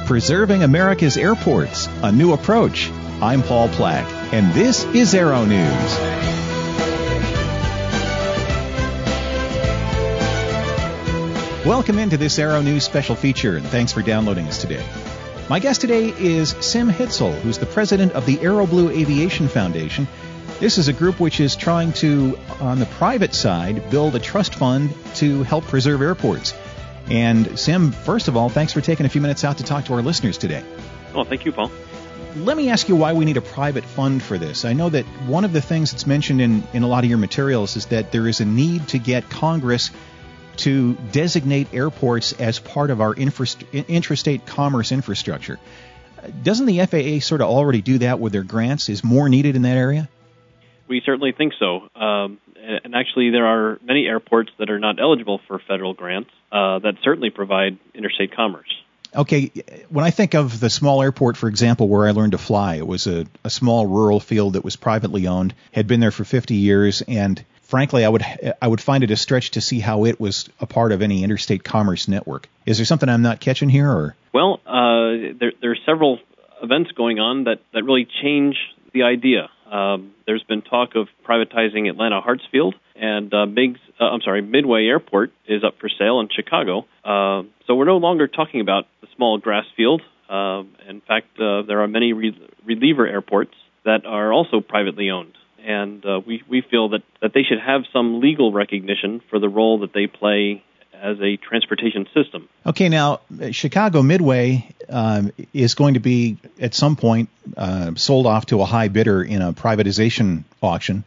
Preserving America's Airports, a New Approach. I'm Paul Plack, and this is Aero News. Welcome into this Aero News special feature, and thanks for downloading us today. My guest today is Sim Hitzel, who's the president of the AeroBlue Aviation Foundation. This is a group which is trying to, on the private side, build a trust fund to help preserve airports. And Sim, first of all, thanks for taking a few minutes out to talk to our listeners today. Oh, thank you, Paul. Let me ask you why we need a private fund for this. I know that one of the things that's mentioned in a lot of your materials is that there is a need to get Congress to designate airports as part of our interstate commerce infrastructure. Doesn't the FAA sort of already do that with their grants? Is more needed in that area? We certainly think so. And actually, there are many airports that are not eligible for federal grants that certainly provide interstate commerce. Okay, when I think of the small airport, for example, where I learned to fly, it was a small rural field that was privately owned, had been there for 50 years, and frankly, I would find it a stretch to see how it was a part of any interstate commerce network. Is there something I'm not catching here? Or? Well, there are several events going on that really change the idea. There's been talk of privatizing Atlanta Hartsfield, and Midway Airport is up for sale in Chicago. So we're no longer talking about the small grass field. In fact, there are many reliever airports that are also privately owned. And we feel that they should have some legal recognition for the role that they play as a transportation system. Okay, now, Chicago Midway is going to be, at some point, sold off to a high bidder in a privatization auction.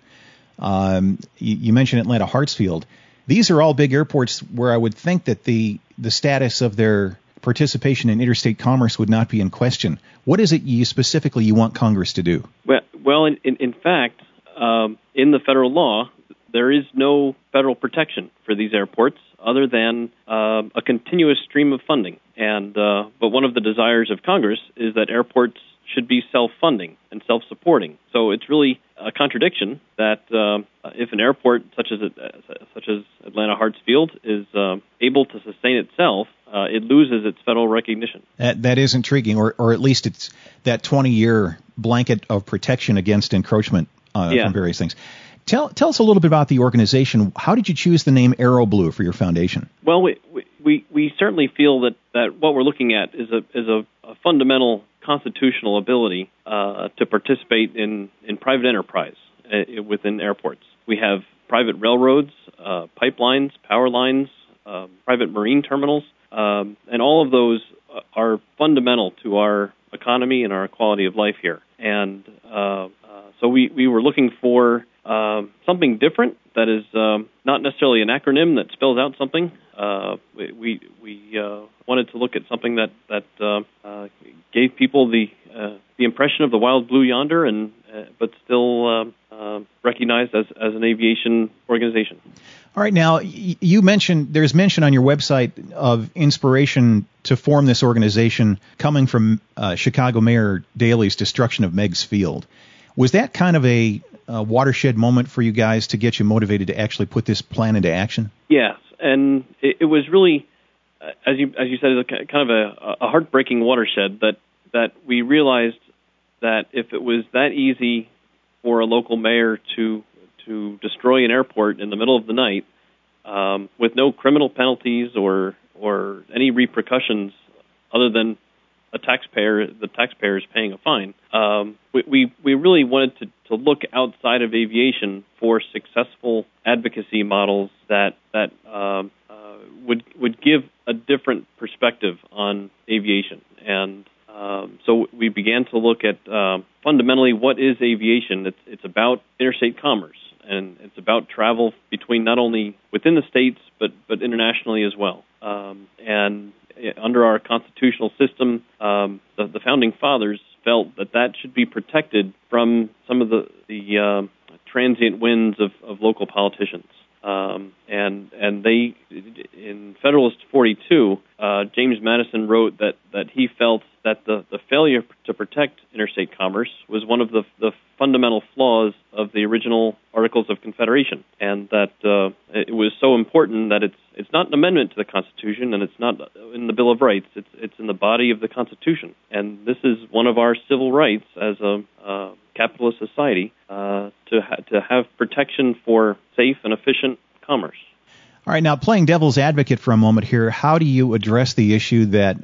You mentioned Atlanta Hartsfield. These are all big airports where I would think that the status of their participation in interstate commerce would not be in question. What is it you want Congress to do? Well, in fact, in the federal law, there is no federal protection for these airports other than a continuous stream of funding. But one of the desires of Congress is that airports should be self-funding and self-supporting. So it's really a contradiction that if an airport such as Atlanta Hartsfield is able to sustain itself, it loses its federal recognition. That is intriguing, or at least it's that 20-year blanket of protection against encroachment from various things. Tell us a little bit about the organization. How did you choose the name AeroBlue for your foundation? Well, we certainly feel that what we're looking at is a fundamental constitutional ability to participate in private enterprise within airports. We have private railroads, pipelines, power lines, private marine terminals, and all of those are fundamental to our economy and our quality of life here. And so we were looking for something different that is not necessarily an acronym that spells out something. We wanted to look at something that gave people the impression of the wild blue yonder, but still recognized as an aviation organization. All right. Now, there's mention on your website of inspiration to form this organization coming from Chicago Mayor Daley's destruction of Meigs Field. Was that kind of a watershed moment for you guys to get you motivated to actually put this plan into action? Yes, and it was really, as you said, it was kind of a heartbreaking watershed that we realized that if it was that easy for a local mayor to destroy an airport in the middle of the night with no criminal penalties or any repercussions other than the taxpayer is paying a fine. We really wanted to look outside of aviation for successful advocacy models that would give a different perspective on aviation. And so we began to look at fundamentally what is aviation. It's about interstate commerce, and it's about travel between not only within the states but internationally as well. And under our constitutional system, the founding fathers felt that should be protected from some of the transient whims of local politicians. And they, in Federalist 42, James Madison wrote that he felt that the failure to protect interstate commerce was one of the fundamental flaws of the original Articles of Confederation, and that it was so important that it's not an amendment to the Constitution, and it's not in the Bill of Rights. It's in the body of the Constitution, and this is one of our civil rights as a capitalist society to have protection for safe and efficient commerce. All right, now playing devil's advocate for a moment here, how do you address the issue that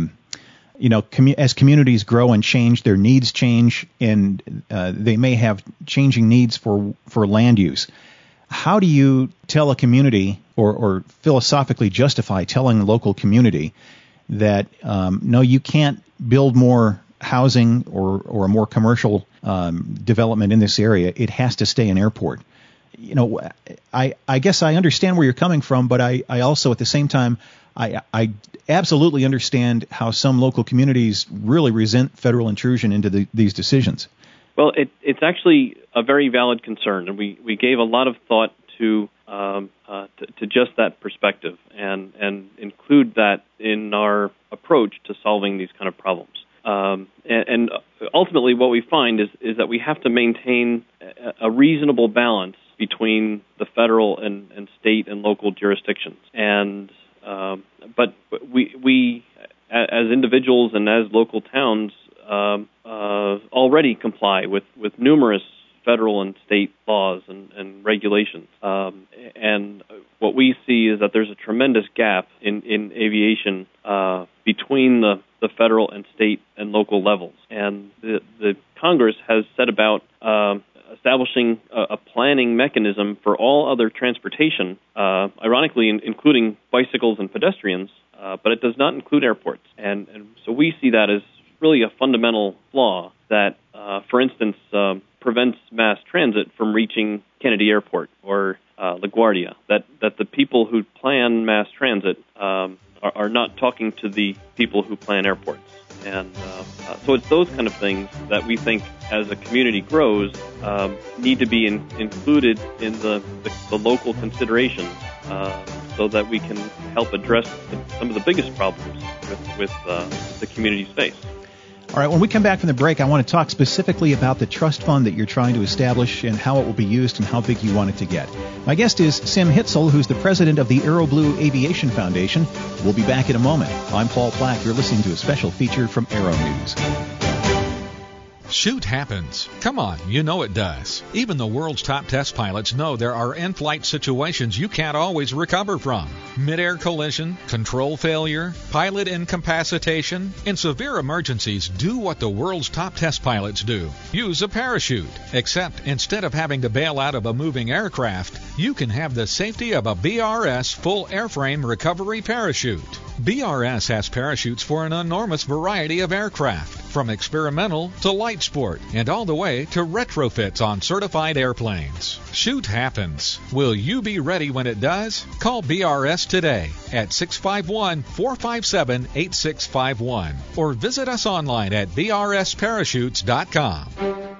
as communities grow and change, their needs change, and they may have changing needs for land use? How do you tell a community or philosophically justify telling a local community that, no, you can't build more housing or a more commercial development in this area? It has to stay an airport. I guess I understand where you're coming from, but I also at the same time, I absolutely understand how some local communities really resent federal intrusion into these decisions. Well, it's actually a very valid concern, and we gave a lot of thought to just that perspective and include that in our approach to solving these kind of problems. And ultimately, what we find is that we have to maintain a reasonable balance between the federal and state and local jurisdictions. And but we as individuals and as local towns already comply with numerous federal and state laws and regulations. And what we see is that there's a tremendous gap in aviation between the federal and state and local levels. And the Congress has set about establishing a planning mechanism for all other transportation, ironically including bicycles and pedestrians, but it does not include airports. And so we see that as really a fundamental flaw that, for instance, prevents mass transit from reaching Kennedy Airport or LaGuardia, that the people who plan mass transit are not talking to the people who plan airports. And so it's those kind of things that we think, as a community grows, need to be included in the local considerations so that we can help address some of the biggest problems with the community's face. All right, when we come back from the break, I want to talk specifically about the trust fund that you're trying to establish and how it will be used and how big you want it to get. My guest is Sim Hitzel, who's the president of the AeroBlue Aviation Foundation. We'll be back in a moment. I'm Paul Plack. You're listening to a special feature from Aero News. Shoot happens. Come on, you know it does. Even the world's top test pilots know there are in-flight situations you can't always recover from. Mid-air collision, control failure, pilot incapacitation. In severe emergencies, do what the world's top test pilots do. Use a parachute. Except instead of having to bail out of a moving aircraft, you can have the safety of a BRS full airframe recovery parachute. BRS has parachutes for an enormous variety of aircraft, from experimental to light sport, and all the way to retrofits on certified airplanes. Shoot happens. Will you be ready when it does? Call BRS today at 651-457-8651 or visit us online at brsparachutes.com.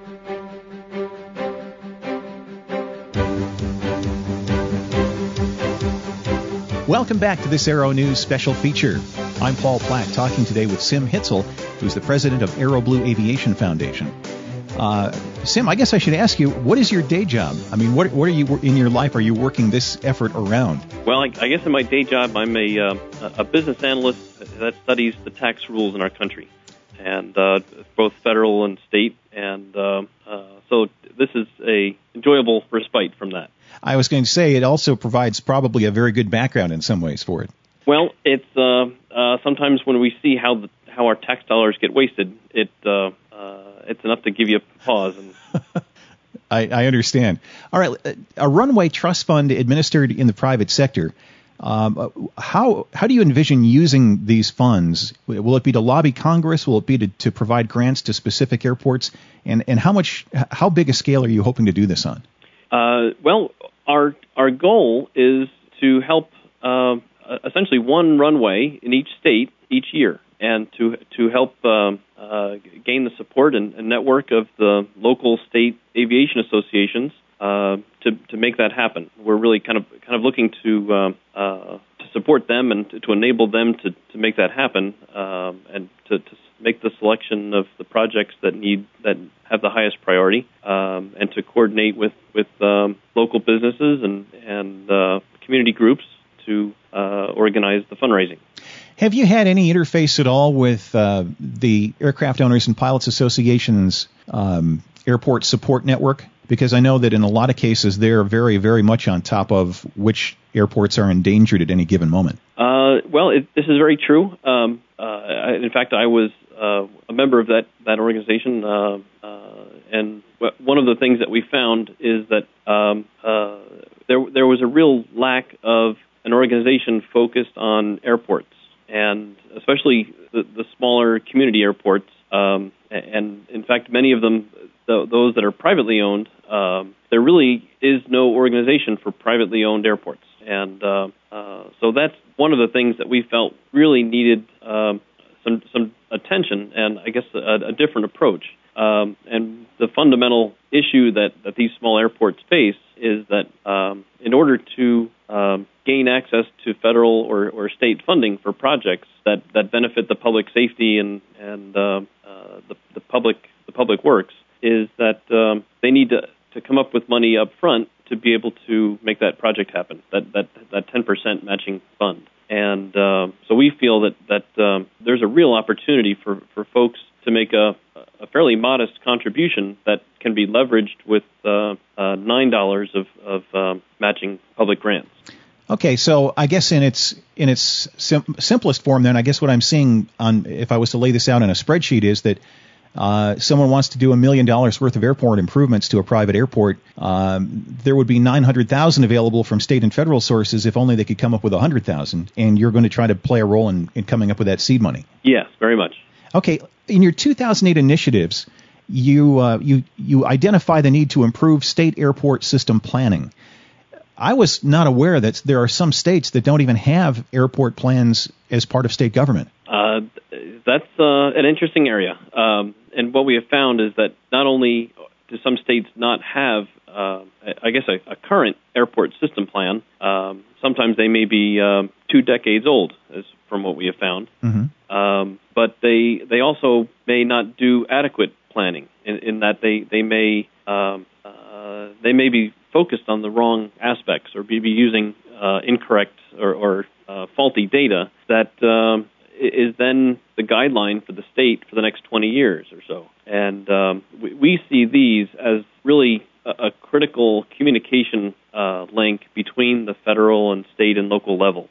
Welcome back to this Aero News special feature. I'm Paul Plack, talking today with Sim Hitzel, who's the president of AeroBlue Aviation Foundation. Sim, I guess I should ask you, what is your day job? I mean, what are you in your life are you working this effort around? Well, I guess in my day job, I'm a business analyst that studies the tax rules in our country, and both federal and state, and so this is a enjoyable respite from that. I was going to say it also provides probably a very good background in some ways for it. Well, it's sometimes when we see how our tax dollars get wasted, it's enough to give you a pause. And I understand. All right, a runway trust fund administered in the private sector. How do you envision using these funds? Will it be to lobby Congress? Will it be to provide grants to specific airports? And how big a scale are you hoping to do this on? Well, our goal is to help essentially one runway in each state each year, and to help gain the support and network of the local state aviation associations to make that happen. We're really kind of looking to support them and to enable them to make that happen, and to make the selection of the projects that have the highest priority, and to coordinate with local businesses and community groups to organize the fundraising. Have you had any interface at all with the Aircraft Owners and Pilots Association's airport support network? Because I know that in a lot of cases they're very, very much on top of which airports are endangered at any given moment. This is very true. In fact, I was a member of that organization, and one of the things that we found is that there was a real lack of an organization focused on airports, and especially the smaller community airports. And in fact, many of them, those that are privately owned, there really is no organization for privately owned airports. And so that's one of the things that we felt really needed some attention and, I guess, a different approach. And the fundamental issue that these small airports face is that in order to gain access to federal or state funding for projects that benefit the public safety and the public works, is that they need to come up with money up front to be able to make that project happen, that 10% matching fund. And so we feel that there's a real opportunity for folks to make a fairly modest contribution that can be leveraged with $9 of matching public grants. Okay, so I guess in its simplest form, then I guess what I'm seeing if I was to lay this out on a spreadsheet is that someone wants to do $1 million worth of airport improvements to a private airport. There would be $900,000 available from state and federal sources if only they could come up with $100,000. And you're going to try to play a role in coming up with that seed money. Yes, very much. Okay, in your 2008 initiatives, you identify the need to improve state airport system planning. I was not aware that there are some states that don't even have airport plans as part of state government. That's an interesting area. And what we have found is that not only do some states not have, a current airport system plan, sometimes they may be 2 decades old, as from what we have found. Mm-hmm. But they also may not do adequate planning in that they may be focused on the wrong aspects or be using incorrect or faulty data that is then the guideline for the state for the next 20 years or so. And we see these as really a critical communication link between the federal and state and local levels,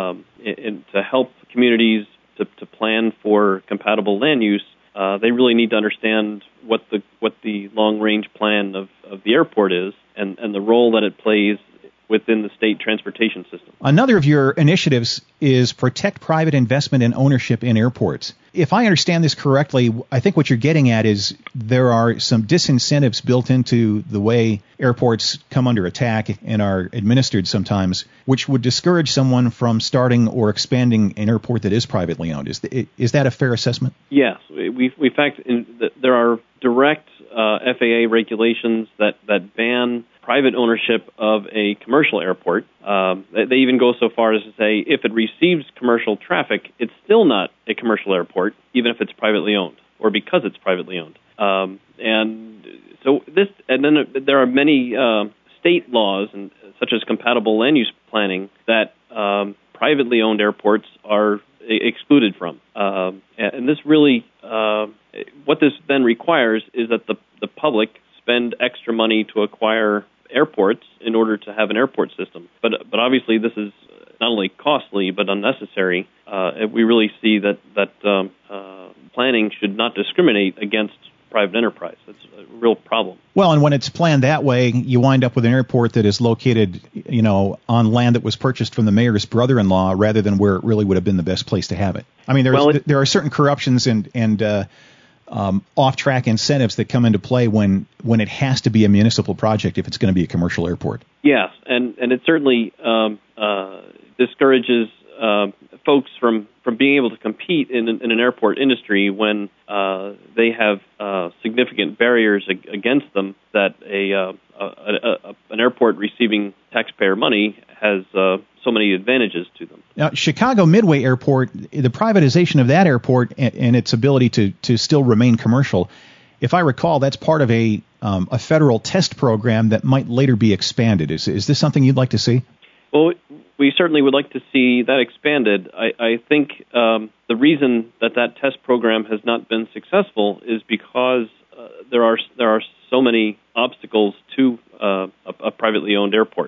and to help communities to plan for compatible land use. They really need to understand what the long-range plan of the airport is and the role that it plays within the state transportation system. Another of your initiatives is protect private investment and ownership in airports. If I understand this correctly, I think what you're getting at is there are some disincentives built into the way airports come under attack and are administered sometimes, which would discourage someone from starting or expanding an airport that is privately owned. Is that a fair assessment? Yes. In fact, there are direct FAA regulations that ban private ownership of a commercial airport. They even go so far as to say if it receives commercial traffic, it's still not a commercial airport, even if it's privately owned or because it's privately owned. And then there are many state laws, such as compatible land use planning, that privately owned airports are excluded from. And this really, what this then requires is that the public spend extra money to acquire airports in order to have an airport system. But obviously this is not only costly but unnecessary. We really see that planning should not discriminate against private enterprise. That's a real problem. Well, and when it's planned that way, you wind up with an airport that is located, on land that was purchased from the mayor's brother-in-law rather than where it really would have been the best place to have it. I mean, there are certain corruptions and off-track incentives that come into play when it has to be a municipal project if it's going to be a commercial airport. Yes, and it certainly discourages folks from being able to compete in an airport industry when they have significant barriers against them that an airport receiving taxpayer money has so many advantages to them. Now, Chicago Midway Airport, the privatization of that airport and its ability to still remain commercial, if I recall, that's part of a federal test program that might later be expanded. Is this something you'd like to see? Well, we certainly would like to see that expanded. I think the reason that test program has not been successful is because there are so many obstacles to a privately owned airport,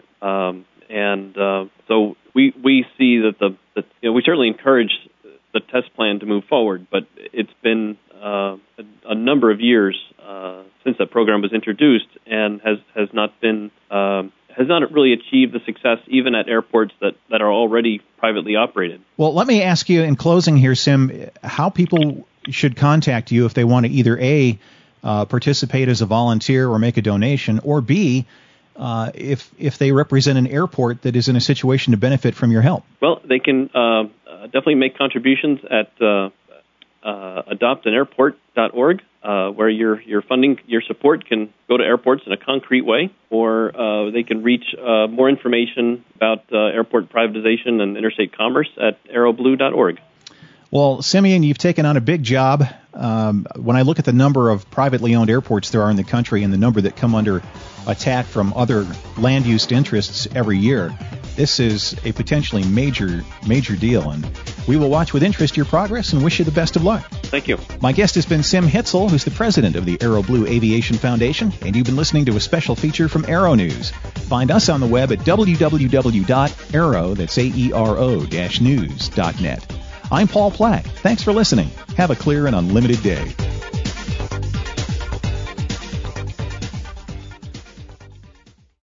so we see that we certainly encourage the test plan to move forward, but it's been a number of years since that program was introduced and has not really achieved the success even at airports that are already privately operated. Well, let me ask you in closing here, Sim, how people should contact you if they want to either A, participate as a volunteer or make a donation, or B, if they represent an airport that is in a situation to benefit from your help. Well, they can definitely make contributions at adoptanairport.org, where your funding, your support can go to airports in a concrete way, or they can reach more information about airport privatization and interstate commerce at aeroblue.org. Well, Simeon, you've taken on a big job. When I look at the number of privately owned airports there are in the country and the number that come under attack from other land-use interests every year, this is a potentially major deal, and we will watch with interest your progress and wish you the best of luck. Thank you. My guest has been Sim Hitzel, who's the president of the AeroBlue Aviation Foundation, and you've been listening to a special feature from Aero News. Find us on the web at www.aero, that's AERO-news.net. I'm Paul Plack. Thanks for listening. Have a clear and unlimited day.